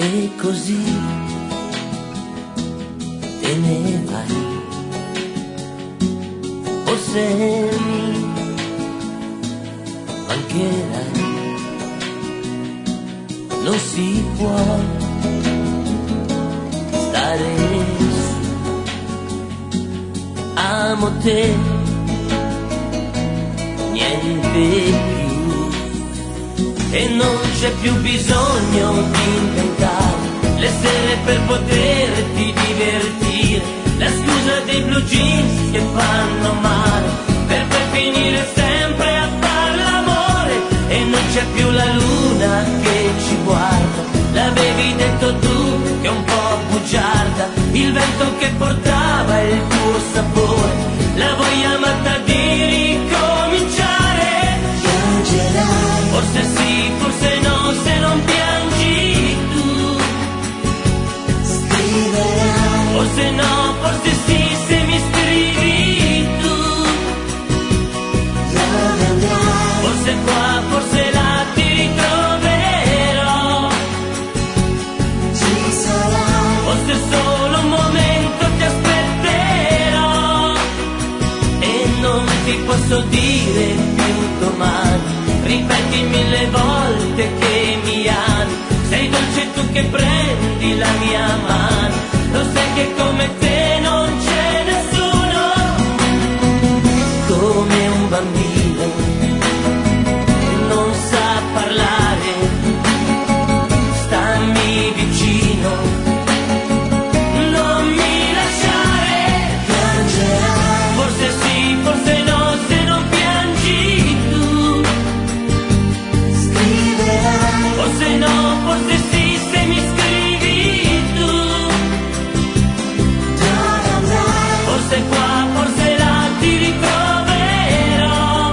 E così te ne vai, forse mi mancherai. Non si può stare su, amo te, niente più, e non c'è più bisogno di inventare le sere per poterti divertire, la scusa dei blue jeans che fanno male, per poi finire sempre a far l'amore, e non c'è più la luna che ci guarda, l'avevi detto tu che è un po' bugiarda, il vento che portava il tuo sapore, la voglia matta di ricominciare. Piangerai, forse sì, forse no, se non piangi tu. Scriverai, forse no, forse sì, se mi scrivi tu. Dove andrai, forse qua, forse là ti ritroverò. Ci sarai, forse solo un momento ti aspetterò, e non ti posso dire più domani, ripeti 1000 volte che mi ami, sei dolce tu che prendi la mia mano, lo sai che come te non c'è nessuno, come un bambino che non sa parlare, stammi vicino, non mi lasciare. Piangerai, forse sì, forse no, se non piangi tu. Scriverai, forse no, forse sì, se mi scrivi tu. Dove andrai, forse qua, forse là ti ritroverò.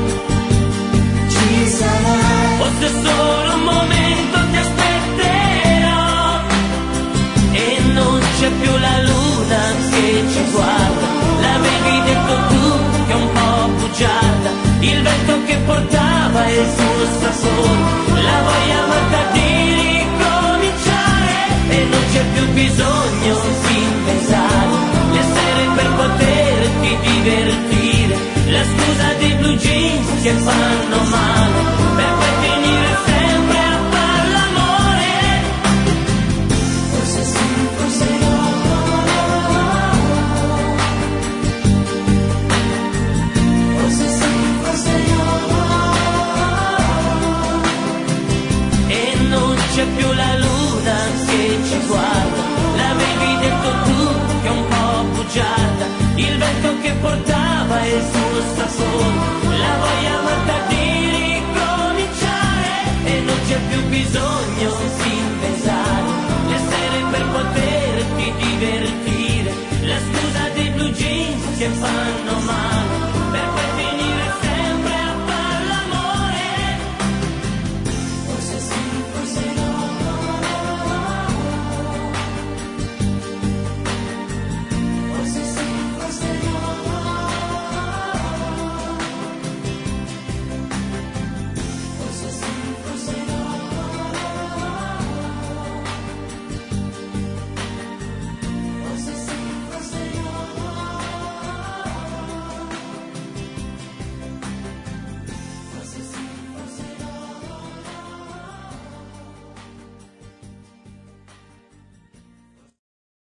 Ci sarai, forse solo un momento ti aspetterò, e non c'è più la luna che ci guarda, l'avevi detto tu che è un po' bugiarda, il vento che portava il suo sapore, la voglia matta di ricominciare, e non c'è più bisogno di pensare le sere per poterti divertire, la scusa dei blue jeans che fanno male, per poi finire sempre a far l'amore. Forse sì, forse no, forse sì, forse no, e non c'è più la luna che ci guarda, l'avevi detto tu che è un po' bugiarda, il vento che portava il suo sapore,